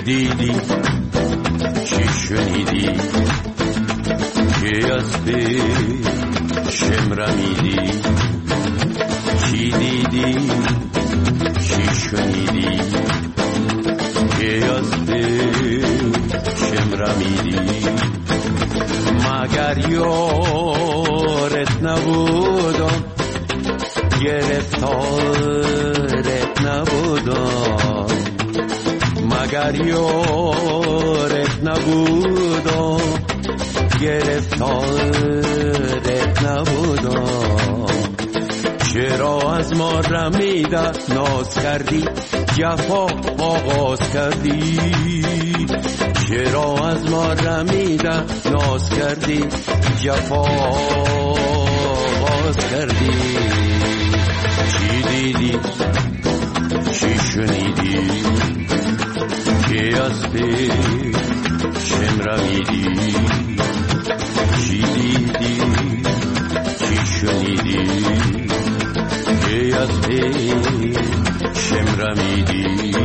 دیدی چی شنیدی که از پیشم رمیدی چی دیدی چی شنیدی که از پیشم رمیدی مگر یارت نبودم گرفتارت نبودم مگر یارت نبودم گرفتارت نبودم چرا از ما رمیده ناز کردی جفا آغاز کردی چرا از ما رمیده ناز کردی جفا آغاز کردی چی دیدی چی شنیدی که از پیشم رمیدی چی دیدی چی شنیدی که از پیشم رمیدی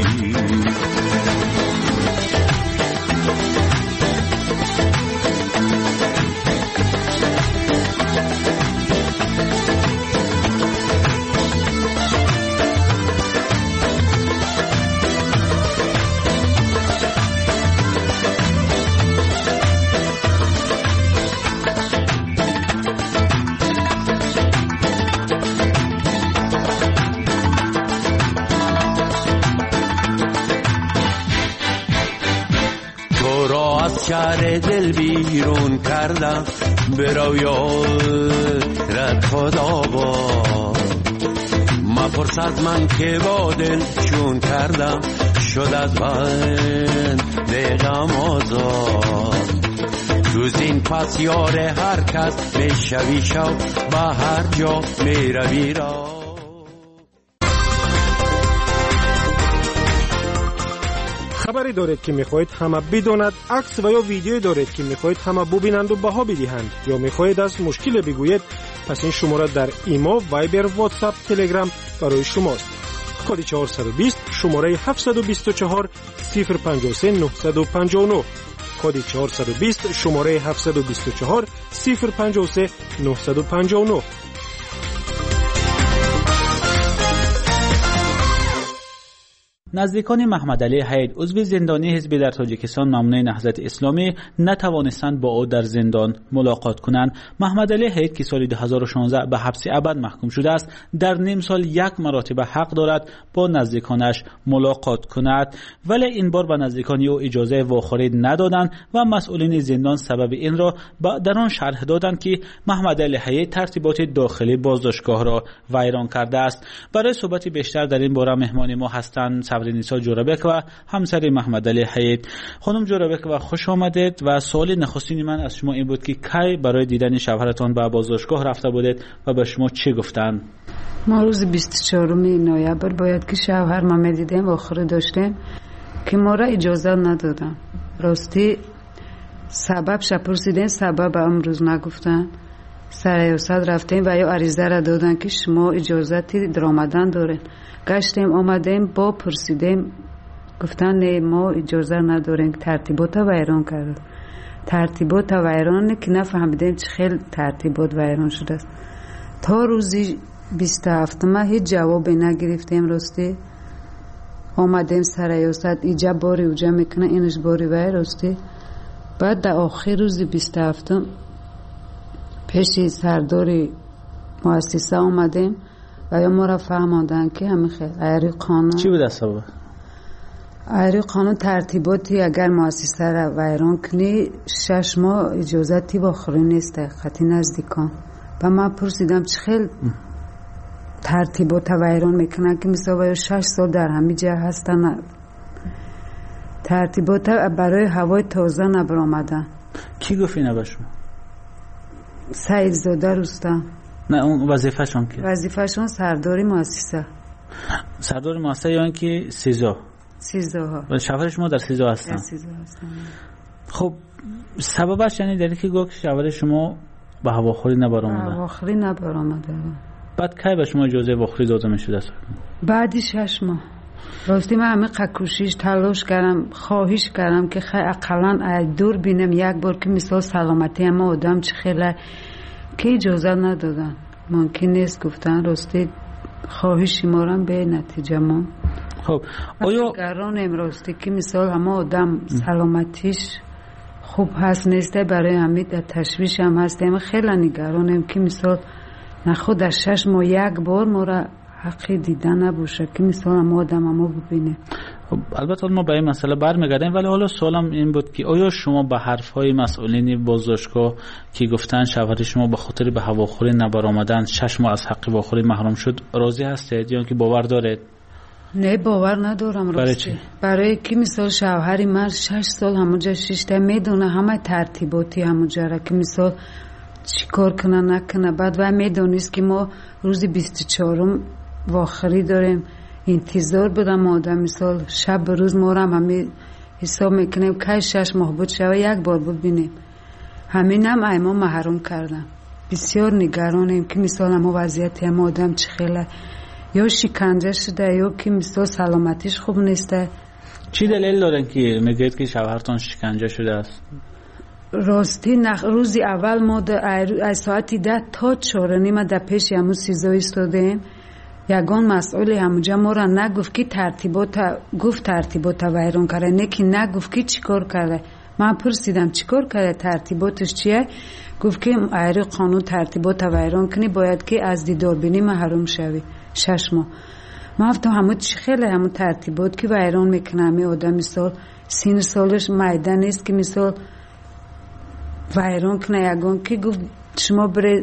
شهر دل بیرون کردم برو یارت خدا با مپرس از من که با دل چون کردم شد از من دلم آزاد تو زین پس یار هر کس میشوی شو به هر جا میروی را خبری دارید که میخواهید همه بداند، عکس و یا ویدیویی دارید که میخواهید همه ببینند و بها بدهند یا میخواهید از مشکل بگویید، پس این شماره در ایما، وایبر، واتساپ، تلگرام برای شماست. کد 420 شماره 724 053 959 کد 420 شماره 724 053 959. نزدیکان محمد علی حید عضو زندانی حزب در تاجیکستان نامه نهضت اسلامی نتوانستند با او در زندان ملاقات کنند. محمد علی حید که سال 2016 به حبس ابد محکوم شده است، در نیم سال 1 مرتبه حق دارد با نزدیکانش ملاقات کند، ولی این بار به نزدیکان او اجازه واخوری ندادند و مسئولین زندان سبب این را در آن شرح دادند که محمد علی حید ترتیبات داخلی بازداشتگاه را ویران کرده است. برای صحبت بیشتر در این باره مهمان ما هستند صبرنیسا جورابک و همسر محمد علی حید. خانم جورابک و خوش آمدید و سوال نخستین من از شما این بود که کی برای دیدن شوهرتان به بازداشتگاه رفته بودید و به شما چی گفتند؟ ما روز 24 نوامبر باید که شوهر ما میدیدیم و آخر داشتیم که ما را اجازه ندادن. راستی سبب شپرسیدیم، سبب امروز نگفتن. سریعت رفتیم و یا عریضه را دادن که شما اجازتی درآمدن دارین. گشتیم آمدیم با پرسیدیم، گفتن نه ما اجازه نداریم. ترتیبات ویران کرد. ترتیبات ویران که نفهمیدیم چه خیلی ترتیبات ویران شده است. تا روزی 27 ما هیچ جوابی نگرفتیم. راستی آمدیم سریعت ایجا باری اوجا میکنه اینش باری وی. راستی بعد در آخر روز 27 پیش سرداری مؤسسه آمدیم و یا ما را فهماندن که همین خیلی ایری قانون چی بود سبب؟ ایری قانون ترتیباتی اگر مؤسسه را ویران کنی 6 ماه اجازتی واخری نیست خطی نزدیکان. و من پرسیدم چه خیلی ترتیبات ویران میکنن که مثلا 6 سال در همین جا هستن. ترتیبات برای هوای تازه نبرآمدن. کی گفت اینا به شما؟ سعید زاده رستم. نه اون وظیفه‌شون که وظیفه‌شون سرداری مؤسسه. سرداری مؤسسه یعنی که سیزا ها و شوهر شما در سیزا هستن. خب سببش یعنی دلیلی که گفت شوهر شما به هواخوری نبرآمده. هواخوری نبرآمده. بعد کی به شما اجازه واخوری داده میشد؟ بعدی 6 ماه. راستی من همه کوشش تلاش کردم، خواهش کردم که خیلی اقلا دور بینم یک بار که مثال سلامتی اما آدم چه خیلی که اجازه ندادن، ممکن نیست گفتن. راستی خواهشی مارم به نتیجه ما. خب آیا نگرانم راستی که مثال همه آدم سلامتیش خوب هست نیسته، برای همین تشویش هم هستیم. خیلی نگرانم که مثال نخود در 6 ماه یک بار ما را حقی دیدن نباشه که مثلا ما آدم ما ببینه. خب البته ما به این مسئله برمیگردیم، ولی حالا سوالم این بود که آیا شما به حرفهای مسئولین بازداشتگاه که گفتن شوهر شما به خاطر به هواخوری نبرآمدن 6 ماه از حق هواخوری محروم شد راضی هستید یا که باور دارید؟ نه باور ندارم. راستی برای که مثال شوهری من 6 سال همونجا شیشته میدونه همه ترتیباتی همونجا را که مثال چی کار کنه نکنه. بعد و میدونیست که ما روزی 24 واخری داریم انتظار بدم آدم مثال شب به روز ما هم همه حساب میکنیم که 6 ماه بود شوه یک بار ببینیم. همین هم ایما محروم کردم. بسیار نگرانیم که مثال ما وضعیت هم آدم چه خیلی یا شکنجه شده یا که مثال سلامتیش خوب نیسته. چی دلیل دارن که میگید که شوهرتان شکنجه شده است؟ راستی روزی اول ما از ساعتی 10 تا 4:30 در پیش همون سیزا ایستادیم. یگان مسئول همونجا ما را نگفت که ترتیبات ویران کرده، نه که نگفت که چی کار کرده. من پرسیدم چی کار کرده، ترتیباتش چیه؟ گفت که ایری قانون ترتیبات ویران کنی باید که از دیداربینی محروم شوی 6 ماه. من گفتم همون چی خیلی همون ترتیبات که ویران میکنه می آدم مثال سین سالش میده نیست که مثال ویران کنه. یگان که گفت شما بره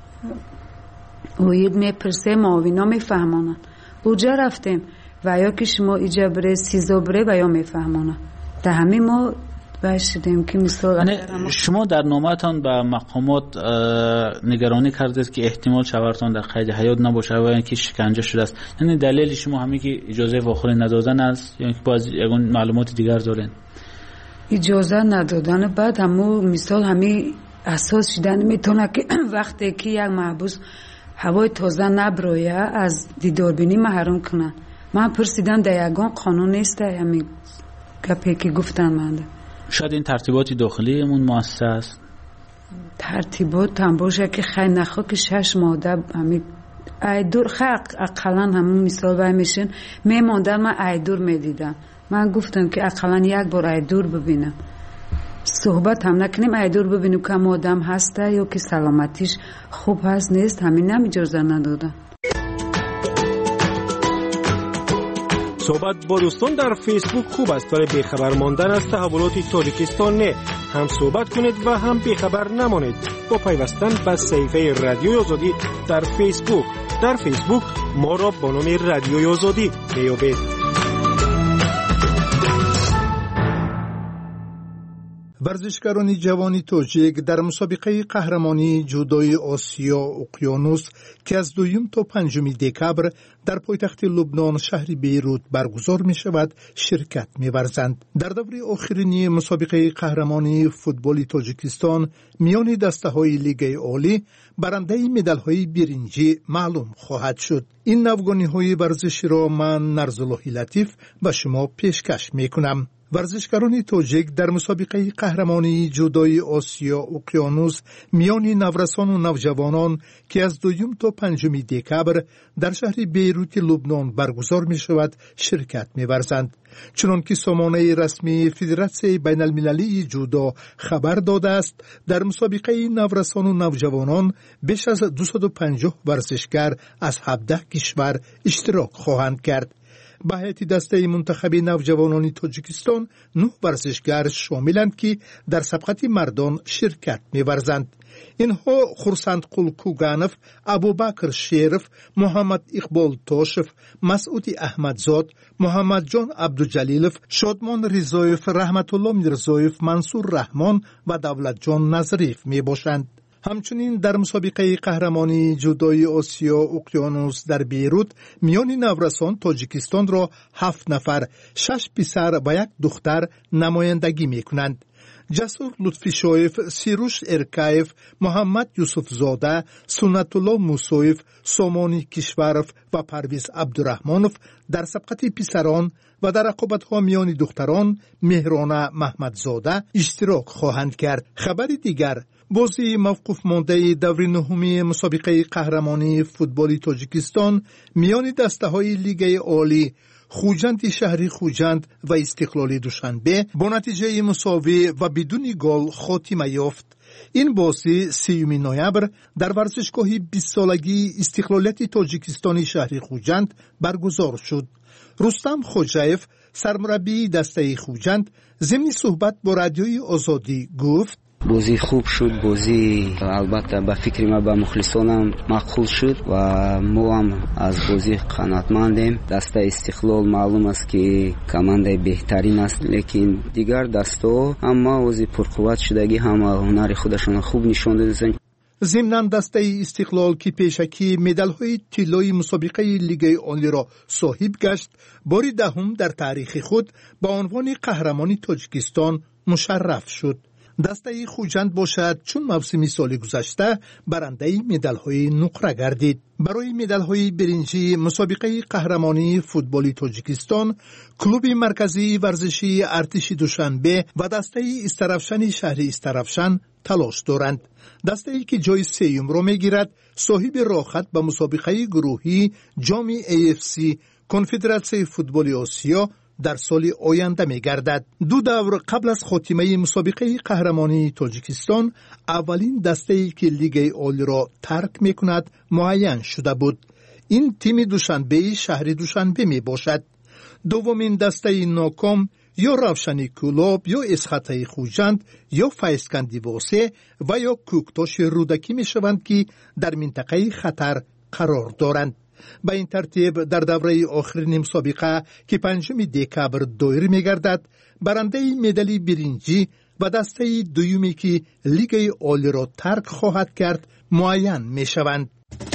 وید میپرسه معاوینا میفهمانن اوجا رفتیم و یا که شما ایجا بره سیزا بره و یا میفهمانن. در همین ما باشیدیم که مثال شما در نامه‌تان به مقامات نگرانی کردید که احتمال شوهرتان در قید حیات نباشه و اینکه شکنجه شده است. یعنی دلیل شما همین که اجازه واخری ندادن است یا اینکه باز یگان معلومات دیگر دارین؟ اجازه ندادن. بعد همو مثال همین اساس شدن میتونه که وقتی که یک محبوس هوای تازه نبرویه از دیداربینی محروم کنن. من پرسیدم در یگان قانون نیست همین گپی که گفتن من شاید این ترتیباتی داخلی امون مؤسسه است. ترتیبات هم باشه که خیلی نخوا که 6 ماه همین ایدور خیلی اقلا همون مثال باید میشن میماندن. من ایدور میدیدم، من گفتم که اقلا یک بار ایدور ببینم، صحبت هم نکنیم ایدور ببینیم که هم آدم هسته یا که سلامتیش خوب هست نیست. همین هم اجازه ندادن. صحبت با دوستان در فیسبوک خوب است، ولی بیخبر ماندن از تحولات تاجیکستان نه. هم صحبت کنید و هم بیخبر نمانید با پیوستن به صفحه رادیوی آزادی در فیسبوک. در فیسبوک ما را با نام رادیوی آزادی میابید. ورزشکاران جوان تاجیک در مسابقه قهرمانی جودوی آسیا اقیانوس که از 2 تا 5 دکبر در پایتخت لبنان شهر بیروت برگزار می شود شرکت می ورزند. در دوره آخرینی مسابقه قهرمانی فوتبال تاجیکستان میان دسته های لیگ عالی برنده مدال های برنجی معلوم خواهد شد. این نوگانی های ورزشی را من نرزالله لطیف به شما پیشکش می کنم. ورزشکاران تاجیک در مسابقه قهرمانی جودوی آسیا اقیانوس میان نورسان و نوجوانان که از 2 تا 5 دکبر در شهر بیروت لبنان برگزار می شود شرکت می ورزند. چنان که سامانه رسمی فدراسیون بین المللی جودو خبر داده است، در مسابقه نورسان و نوجوانان بیش از 250 ورزشکار از 17 کشور اشتراک خواهند کرد. به هیئت دسته منتخب نوجوانان تاجیکستان 9 ورزشکار شاملند که در سبقت مردان شرکت می‌ورزند. اینها خورسند قل کوگانف، ابوبکر شیرف، محمد اقبال توشف، مسعود احمدزاد، محمد جان عبدالجلیلف، شادمان رضایف، رحمت الله میرزایف، منصور رحمان و دولت جان نظریف میباشند. همچنین در مسابقه قهرمانی جودوی آسیا اقیانوس در بیروت میان نورسان تاجیکستان را 7 نفر، 6 پسر و 1 دختر نمایندگی می کنند. جسور لطفی شایف، سیروش ارکایف، محمد یوسف زاده، سنت الله موسویف، سامانی کشورف و پرویز عبدالرحمنوف در سبقت پسران و در رقابت‌ها میان دختران مهرانه محمدزاده اشتراک خواهند کرد. خبر دیگر، بازی موقوف مانده دور نهمی مسابقه قهرمانی فوتبال تاجیکستان میان دسته‌های لیگ عالی خوجند شهری خوجند و استقلال دوشنبه با نتیجه مساوی و بدون گل خاتمه یافت. این بازی 3 نوامبر در ورزشگاه 20 سالگی استقلالیت تاجیکستان شهری خوجند برگزار شد. رستم خوجایف، سرمربی دسته خوجند، ضمن صحبت با رادیوی آزادی گفت: بازی خوب شد، بازی البته به فکر ما به مخلصانم مقبول شد و ما هم از بازی قناعتمندیم. دسته استقلال معلوم است که کمانده بهترین است، لیکن دیگر دسته هم بازی پرقوت شدگی هم هنر خودشون خوب نشان دادن. ضمن دسته استقلال که پیشکی مدال‌های طلایی مسابقه لیگ عالی را صاحب گشت، بار دهم در تاریخ خود با عنوان قهرمانی تاجیکستان مشرف شد. دسته خوجند باشد چون موسم سال گذشته برنده مدال‌های نقره گردید. برای مدال‌های برنجی مسابقه قهرمانی فوتبال تاجیکستان، کلوب مرکزی ورزشی ارتش دوشنبه و دسته استرافشن شهر استرافشن تلاش دارند. دسته‌ای که جای 3 را می‌گیرد صاحب راحت به مسابقه گروهی جام AFC کنفدراسیون فوتبال آسیا در سال آینده می‌گردد. 2 دور قبل از خاتمه مسابقه قهرمانی تاجیکستان، اولین دسته‌ای که لیگ عالی را ترک می‌کند معین شده بود. این تیم دوشنبه شهر دوشنبه میباشد. دومین دسته ناکام یا روشنی کلاب یا اسخطه خوجند یا فیسکندی واسه و یا کوکتاش رودکی میشوند که در منطقه خطر قرار دارند. به این ترتیب در دوره آخرین مسابقه که 5 دکبر دایر میگردد، برنده مدال برنجی و دسته دومی که لیگ عالی را ترک خواهد کرد معین میشوند.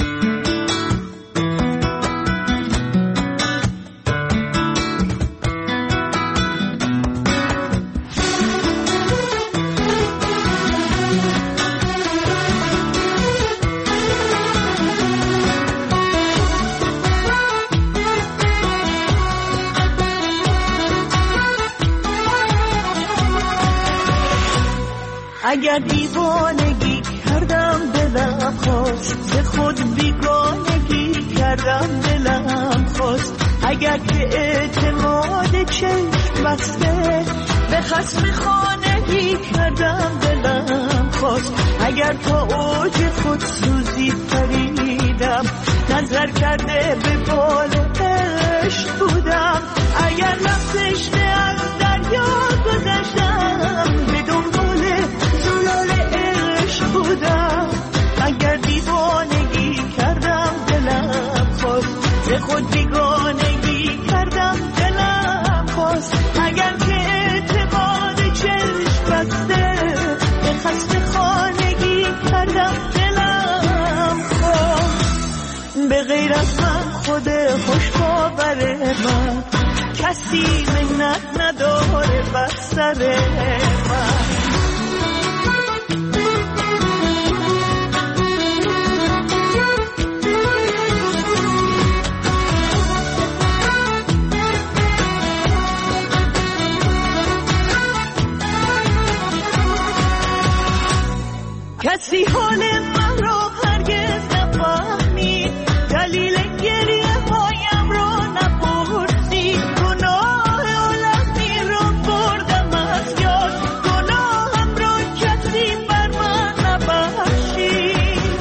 اگر دیوانگی کردم دلم خواست، به خود بیگانگی کردم دلم خواست. اگر که اعتماد چشم بسته به خصم خانگی کردم دلم خواست. اگر تا اوج خود سوزی پریدم، نظر کرده به بال عشق بودم. اگر رفتش از دریا گذشتم، به دنبال زلال عشق بودم. اگر دیوانگی کردم دلم خواست، به خود بیگانگی کردم دلم خواست. اگر که اعتماد چشم بسته به خسته خانگی کردم دلم خواست. به غیر از من خود خوشباور من، کسی منت نداره بر سر من. کسی حال من رو هرگز نفهمید، دلیل گریه هایم رو نپرسید. گناه عالمی رو بردم از یاد، گناهم رو کسی بر من نبخشید.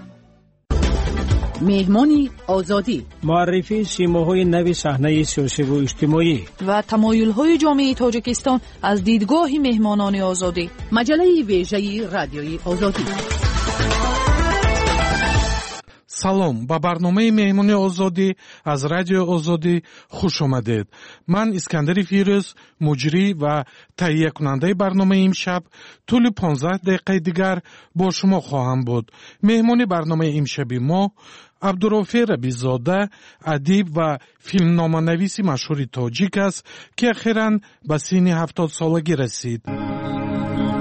مهمانی آزادی، معرفی سیماهای نو صحنه سیاسی و اجتماعی و تمایل‌های جامعه تاجیکستان از دیدگاه مهمانان آزادی. مجله ویژه رادیوی آزادی. سلام، ба барномаи меҳмони озодӣ аз радиои озодӣ хуш омадед. ман искандари фирӯз, муҷрӣ ва таҳиякунандаи барномаи имшаб тӯли 15 дақиқаи дигар бо шумо хоҳам буд. меҳмони барномаи имшаби мо абдурофе рабизода, адиб ва филмноманависи машҳури тоҷик аст ки ахиран ба синни 70 солагӣ расид.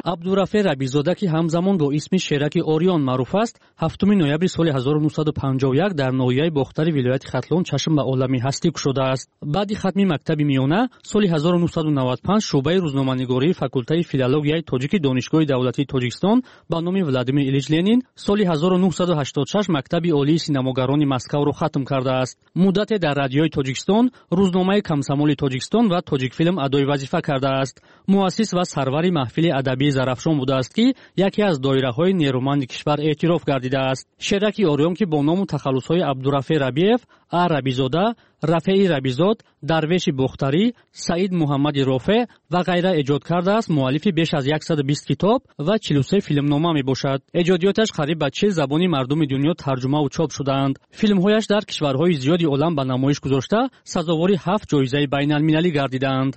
عبدالرفیع ربیزاده که همزمان با اسم شیرک اوریون معروف است 7 نوامبر سال 1951 در ناحیه باختر ولایت ختلون چشم به عالمی هستی گشوده است. بعد ختم مکتب میانه سال 1995 شعبه روزنامه‌نگاری فاکولته فیلولوژیای تاجیک دانشگاه دولتی تاجیکستان با نام ولادیمیر ایلیچ لنین سال 1986 مکتب عالی سینماگران مسکو را ختم کرده است. مدت در رادیوی تاجیکستان، روزنامه کمسمول تاجیکستان و تاجیک فیلم ادای وظیفه کرده است. مؤسس و سرور محفل ادبی زرافشان بوده است که یکی از دایره‌های نیرومند کشور اعتراف گردیده است. شیرک اوریون که با نام و تخلص‌های عبدالرفیع ربیعов، ربیزاده، رفیعی ربیزاد، درویش بختری، سعید محمد رافع و غیره ایجاد کرده است. مؤلف بیش از 120 کتاب و 43 فیلمنامه میباشد. ایجادیاتش قریب به 40 زبان مردم دنیا ترجمه و چاپ شده‌اند. فیلم‌هایش در کشورهای زیادی عالم به نمایش گذاشته، سزاوار 7 جایزه بین‌المللی گردیدند.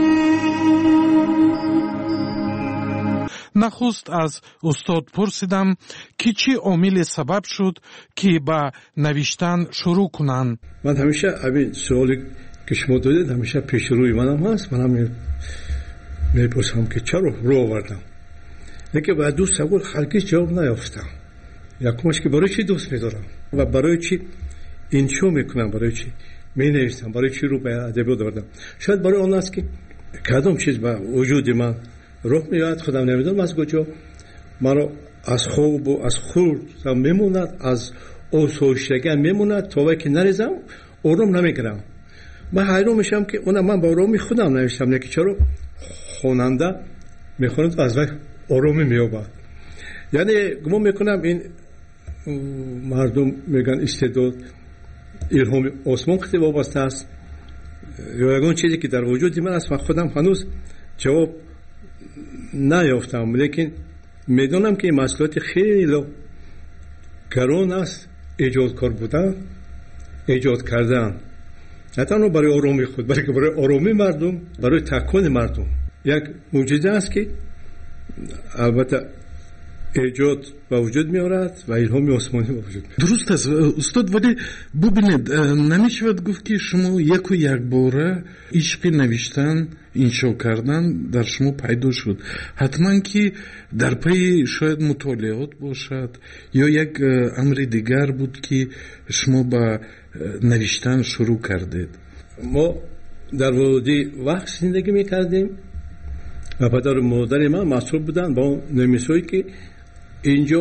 نخست از استاد پرسیدم که چی عامل سبب شد که با نوشتن شروع کنند. من همیشه همین سوالی که شما دادید همیشه پیش روی منم هست. منم میپرسم که چرا رو آوردم، لیکن با دو سوال هرگز جواب نیافتم. یکمش که برای چی دوست میدارم و برای چی انشا میکنم، برای چی می نویسم، برای چی رو به ادبیات آوردم. شاید برای آن است که کدام چیز به وجود من روح میاد خودم نمیدونم از کجا مرا از خواب و از خورد میموند، از آسایشگی میموند تا وقتی نریزم آرام نمیگیرم. من حیران میشم که من با آرامی خودم نوشتم، لیکن چرا خواننده میخواند از وقت آرامی مییابد. یعنی گمان میکنم این مردم میگن استعداد الهام آسمان خیلی وابسته است یا یگان چیزی که در وجود من است و خودم هنوز جواب نیافتم، لیکن میدونم که این مسئولیت خیلی گران است. ایجادکار بودن، ایجاد کردن، نه تنها برای آرامی خود بلکه برای آرامی مردم، برای تکان مردم یک معجزه است که البته ایجاد به وجود میارد و الهام آسمانی به وجود میارد. درست است استاد، ولی ببینید نمیشود گفت که شما یک و یک باره عشق نوشتن، انشا کردن در شما پیدا شد. حتما که در پی شاید مطالعات باشد یا یک امر دیگر بود که شما با نوشتن شروع کردید. ما در وادی وقت زندگی میکردیم و پدر و مادر من مسئول بودن با نمیسایی که اینجا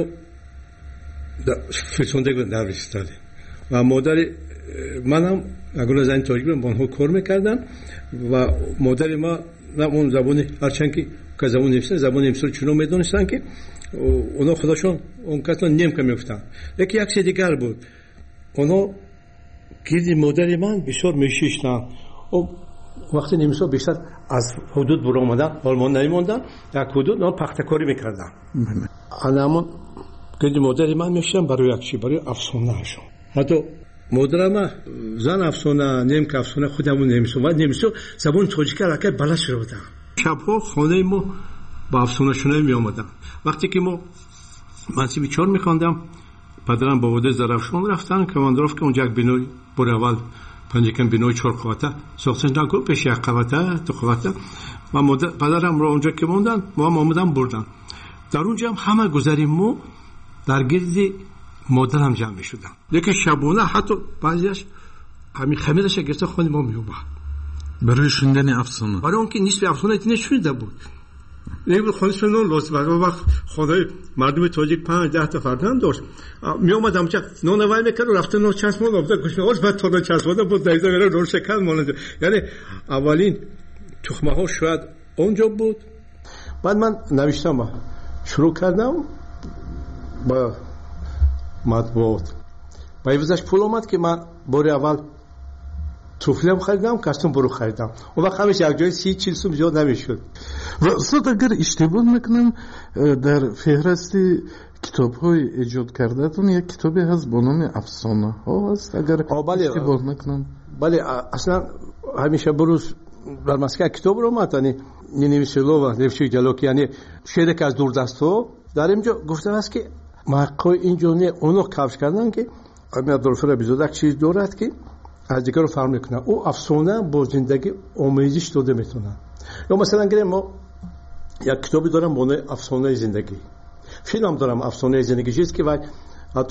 فرستنده در رسیدن و مادر منم اگر زن تاجیک با آنها کار میکردن و مادر ما اون زبان هرچند که زبان نمیسن زبان نمیسن چون میدونستن که اونا خودشون اون کسان نیم که میفتن. یکی یک دیگر بود، اونا گیردی مادر من بسیار میشیشتن و وقتی نمیسا بیشتر از حدود برو آمدن آلمان نمیموندن، یک حدود نام پختکاری میکردن. همون گیردی مادر من میشتن برای یک چی، برای افسانه هشون. حتی مادر من زن افسانه نیم که افسانه خودمون نمیسون و نمیسون زبان تاجیک رکه بلد شده بودن. شبها خانه ما با افسانه شونه می آمدن. وقتی که ما منصبی 4 میخواندم پدرم با وده زرافشان رفتن که من درست که اونجا یک بینای بر اول پنجکن بینای 4 قوته ساختن نکن پیش یک قوته تو قوته و پدرم را اونجا که موندن ما هم آمدن بردن. در اونجا هم همه گذریم ما در گرد مادرم جمع می شدن. لیکن شبانه حتی بعضیش همین خمیرش گرفته خانه ما می اومد برای شنیدن افسانه، برای اون که نصف افسانه دیگه نشونده بود. لیکن خانه شنون لازم وقت خانه مردم تاجیک 5-10 تا فرزند داشت. می اومد اونجا نون وای میکرد و رفته نون چسبون آورد گوشت بعد تا چسبونده بود دایزا میره نون شکن مانند. یعنی اولین تخمه ها شاید اونجا بود. بعد من نوشتم شروع کردم با مطبوعات. با ایوزش پول اومد که من بار اول توفلم خریدم، کاستوم برو خریدم. اون وقت همش یک جای 30-40 سوم زیاد نمیشد. و اصلا اگر اشتباه نکنم در فهرست کتاب‌های ایجاد کرده‌تون یک کتابی هست با نام افسانه ها هست اگر اشتباه نکنم. بله اصلا همیشه بروز در مسکه کتاب رو اومد، یعنی نویسلو و نوشته جلوکی، یعنی شعر که از دوردست‌ها در اینجا گفته است که مقای اینجا نه اونو کفش کردن که همین عبدالرفیع ربیزاده چیز دارد که از دیگر رو فرق میکنه. او افسانه با زندگی آمیزش داده میتونه. یا مثلا گریم ما یک کتابی دارم با نام افسانه زندگی، فیلم دارم افسانه زندگی چیزی که حتی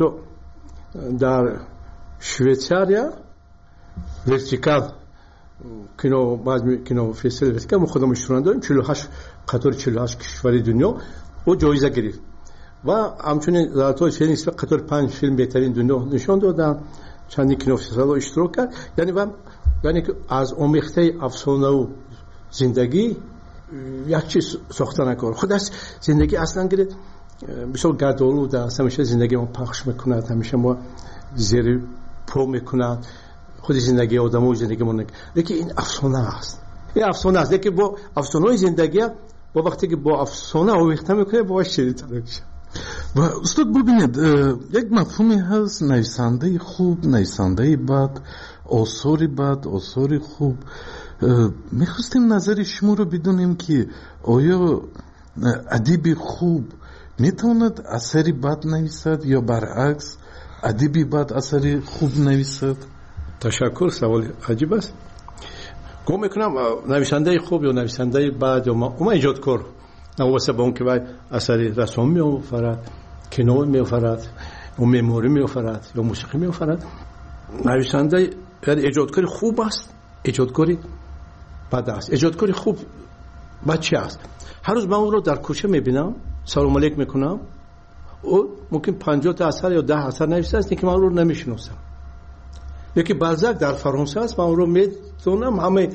در شویتساریا ورتیکال کینو باز کینو فستیوال ورتیکال ما خودمون اشتراک داریم 48 قطار 48 کشور دنیا و جایزه گرفت و همچنین در طول فیلم قطار 5 فیلم بهترین دنیا نشان دادن، چند کینو فستیوال اشتراک کرد. یعنی که از آمیخته افسانه و زندگی یک چیز ساخته نکن. خود از زندگی اصلا گرد بسیار گردالود است، همیشه زندگی ما پخش میکند، همیشه ما زیر پا میکند خود زندگی آدم و زندگی ما لیکن این افسانه است، این افسانه است. لیکن با افسانه زندگی با وقتی که با افسانه آمیخته میکنه باش شدیدتر میشه. و استاد ببینید یک مفهومی هست نویسنده خوب، نویسنده بد، آثاری بد، آثاری خوب. میخواستیم نظر شما رو بدونیم که آیا ادیب خوب میتواند اثری بد نویسد یا برعکس ادیبی بد اثری خوب نویسد؟ تشکر، سوال عجیب است. گم میکنم نویسنده خوب یا نویسنده بد یا ما ایجادکار نواسه با اون که باید اثری رسام میآفرد، کینو میآفرد، و معماری میآفرد یا موسیقی میآفرد. نویسنده یعنی ایجادکاری خوب است، ایجادکاری بد است. ایجادکاری خوب بچه است. هر روز من اون رو در کوچه میبینم، سلام علیک میکنم، او ممکن 50 تا اثر یا 10 اثر نوشته است که من اون رو نمیشناسم. یکی بلزاک در فرانسه است، من اون رو میدونم، همه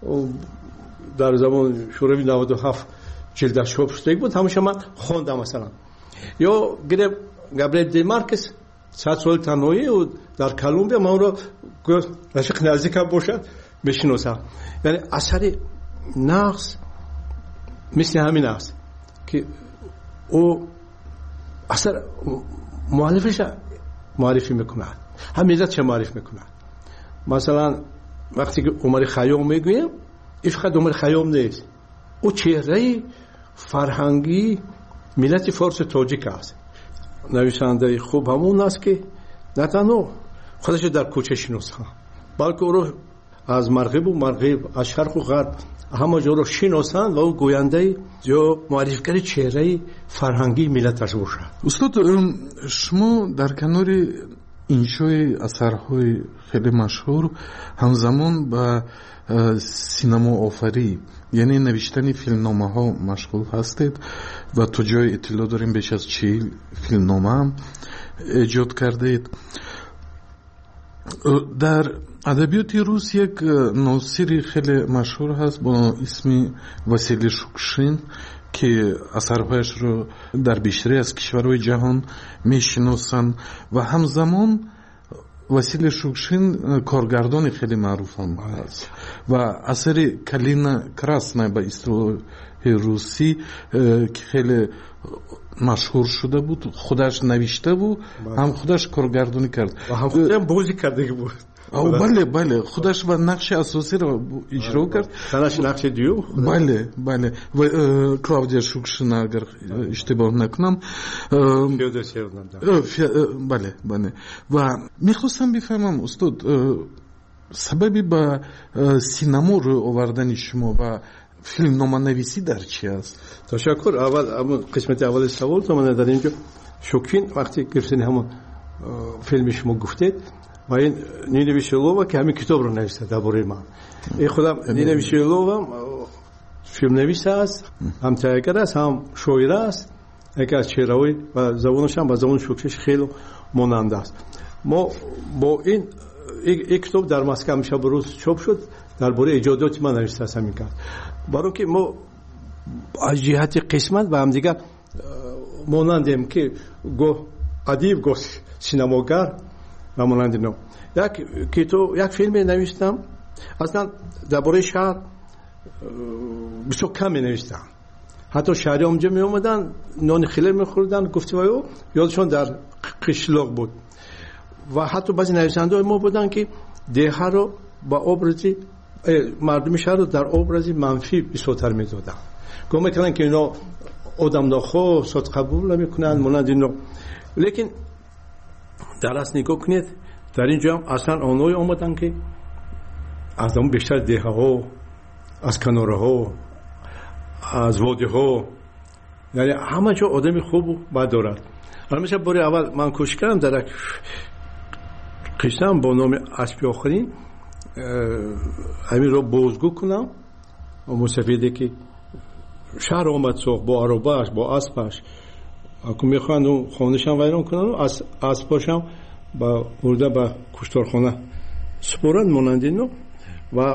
در زمان شوروی 97 جلدش چاپ شده بود، همیشه من خواندم. مثلا یا گابریل دی مارکس 100 سال تنهایی و در کلمبیا، من اون رو رشق نزدیکم باشد میشناسم. یعنی اثر نقص مثل همین است که او اثر مؤلفش معرفی میکند، همین چه معرفی میکند. مثلا وقتی که عمر خیام میگویم، این فقط عمر خیام نیست، او چهره فرهنگی ملت فارس تاجیک است. نویسنده خوب همون است که نه تنها خودش در کوچه شناسه، بلکه او رو از مغرب و مغرب، از شرق و غرب همه جا رو شناسند و او گوینده یا معرفی‌گر چهره فرهنگی ملتش باشد. استاد شما در کنار انشای اثرهای خیلی مشهور همزمان با سینما آفری یعنی نوشتن فیلمنامه ها مشغول هستید و تو جای اطلاع داریم بیش از 40 فیلمنامه هم ایجاد کردید. در ادبیات روس یک ناصری خیلی مشهور هست با اسم واسیلی شوکشین که اثرهایش رو در بیشتری از کشورهای جهان میشناسند و همزمان واسیلی شوکشین کارگردان خیلی معروف هم هست و اثر کلینا کراسنا به اصطلاح روسی که خیلی مشهور شده بود، خودش نوشته بود، هم خودش کارگردانی کرد و هم خودش بازی کرده بود. بله خودش و نقش اساسی رو اجرا کرد. تنش نقش دیو؟ بله و کلاودیا شوکشین اگر اشتباه نکنم بله و میخواستم بفهمم استاد سببی با سینما رو آوردن شما و فیلمنامه نویسی در چی است؟ تشکر. اول قسمت اول سوال تو من در اینجا شوکین وقتی گفتین همون فیلم شما گفتید و این نینا ویشیلووا که همین کتاب رو نوشته درباره من. این خودم نینا ویشیلووا فیلم نویس است، هم تهیه‌گر است، هم شاعر است. یکی از چهره‌های و زبانش هم با زبان شوکیش خیلی ماننده است. ما با این کتاب در مسکو میشه بروز چاپ شد درباره ایجادات من نوشته است همین کرد. برای که ما از جهت قسمت و هم دیگه مانندیم که گو ادیب گو سینماگر و مانند نو یک فیلم نوشتم اصلا درباره شهر بسیار کم نوشتم. حتی شهری اونجا می اومدن نان خیلی میخوردن، گفتی وایو یادشون در قشلاق بود و حتی بعضی نویسنده ما بودن که دیه رو با ابرزی مردم شهر رو در ابرزی منفی بسیارتر میدادن. گفت میکنن که اینا آدم ناخو صد قبول نمیکنن مانند اینو. لیکن در اصل نگاه کنید در اینجا هم اصلا آنهایی آمدن که از اون بیشتر دیه ها از کناره ها از وادی‌ها، یعنی همه جا آدم خوب و بد دارد. مثلا باری اول من کوشش کردم در قشتم با نام اسبی آخرین همین رو بازگو کنم و مستفیده که شهر آمد سوخ با عرباش با اسبش اگه میخواند اون خانهشم ویران کنن و اسباشم با برده با کشتارخانه سپرند مانندینو و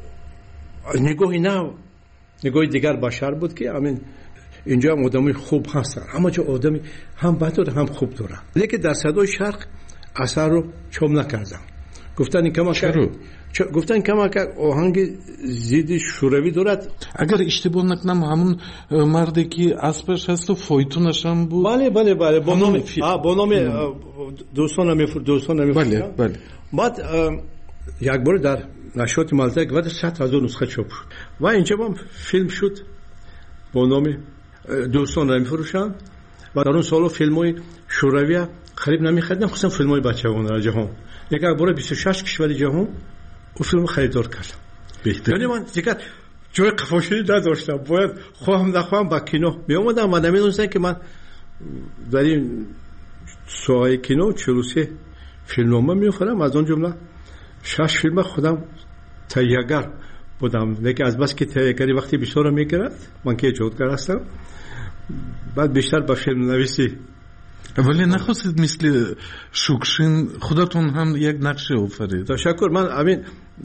نگاهی نه نگاهی دیگر بشر بود که همین اینجا هم آدمی خوب هستن، همه جا آدمی هم بد داره هم خوب داره، لیکن در صدای شرق اثر رو چوب نکردم. گفتن گفتن کما که آهنگ زید شوروی دارد. اگر اشتباه نکنم همون مردی که اسبش هست و فایتونش هم بود. بله با نام دوستان بله. بعد یک بار در نشریات ملتک و 100,000 نسخه چاپ شد و اینجا هم فیلم شد با نام دوستان نمیفروشند و در اون سالو فیلم‌های شوروی خرید نمی‌خریدن، خصوصا فیلم‌های بچگانه در جهان. یک بار 26 کشور جهان اون فیلم خریدار کردم. یعنی من دیگه جای قفاشی نداشتم، باید خواهم نخواهم با کینو میومدم و نمیدونستم که من در این ساحه کینو 43 فیلمنامه می‌آورم، از اون جمله 6 فیلم خودم تهیه‌گر بودم، لیکن از بس که تهیه‌گری وقتی بیشتر می‌گیرد من که ایجادگر هستم، بعد بیشتر با فیلم نویسی. ولی نخواستید مثل شوکشین خودتون هم یک نقشه آفرید؟ تشکر. من همین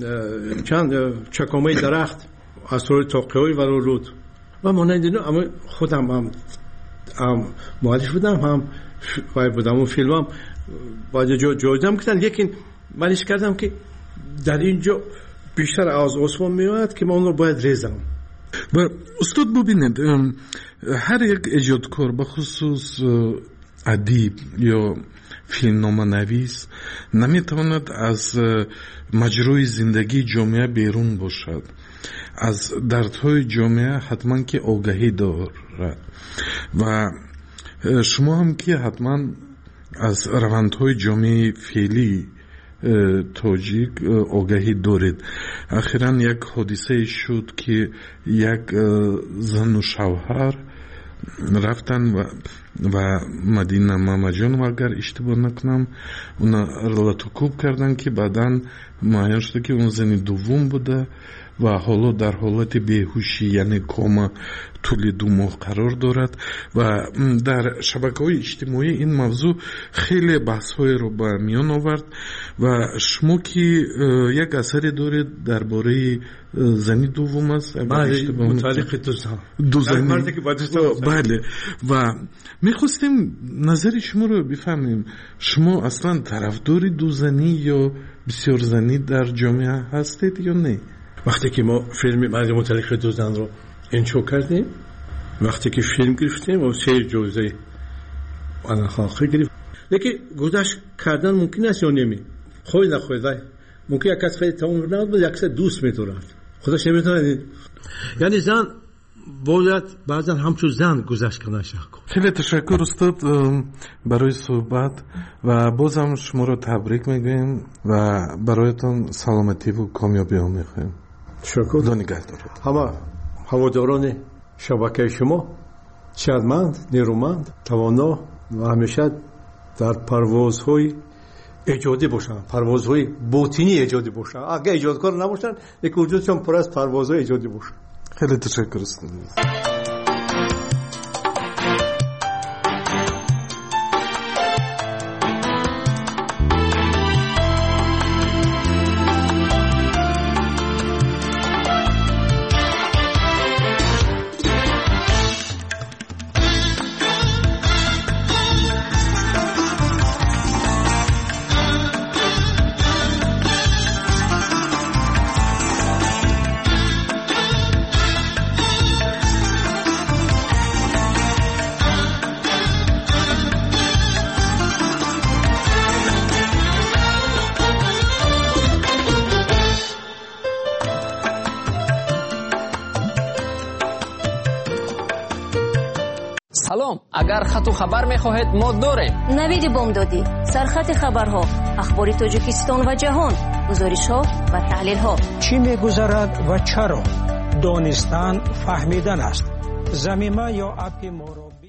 چند چکامه درخت اسرار توقیوی و رود و مانند اینو اما خودم هم مؤلف بودم، هم فاعل بودم. اون فیلمم بعد جوجم کردن، لیکن من ایش کردم که در اینجا بیشتر از عثمان میاد که من اون رو باید ریزم. و استاد ببینید هر یک ایجادکار به خصوص ادیب یا فیلمنامه نویس نمیتواند از مجروی زندگی جامعه بیرون باشد، از دردهای جامعه حتما که آگاهی دارد و شما هم که حتما از روندهای جامعه فعلی تاجیک آگاهی دارید. اخیراً یک حادثه شد که یک زن و شوهر رفتن و مدینه مامجان و اگر اشتباه نکنم اونا رلاتوکوب کردن که بعداً معین شده که اون زنی دوم بوده و حالا در حالت بیهوشی یعنی کوما طول 2 ماه قرار دارد و در شبکه‌های اجتماعی این موضوع خیلی بحث‌های رو به میان آورد و شما که یک اثری دارید درباره زنی دوم است، متعلق دو زن بله و میخواستیم نظر شما رو بفهمیم. شما اصلا طرفدار دو زنی یا بسیار زنی در جامعه هستید یا نه؟ وقتی که ما فیلم متعلق دو زن رو انشا کردیم، وقتی که فیلم گرفتیم و 3 جزء آن خاصی گرفت، لیکن گذشت کردن ممکن است یا نمی خواهی نخواهی ممکن یک کس خیلی تمام نبود، یک کس دوست می‌دارد خودش نمی‌دونه. یعنی زن باید بعضا همچون زن گذشت کنه. خیلی تشکر استاد برای صحبت و بازم شما رو تبریک میگیم و برایتان سلامتی و کامیابی ها میخوایم. تشکر. خدا نگهدارت. همه هواداران شبکه شما شادمند، نیرومند، توانا و همیشه در پروازهای ایجادی باشن، پروازهای باطنی ایجادی باشن. اگه ایجادکار نباشن یک وجودشون پر از پروازهای ایجادی باشن. خیلی تشکر استاد. سلام، اگر خط و خبر می‌خواهید ما داریم. نوید بامدادی، سرخط خبرها، اخبار تاجیکستان و جهان، گزارش‌ها و تحلیل‌ها. چی می‌گذرد و چرا؟ دانستن فهمیدن است. ضمیمه یا اپ ما را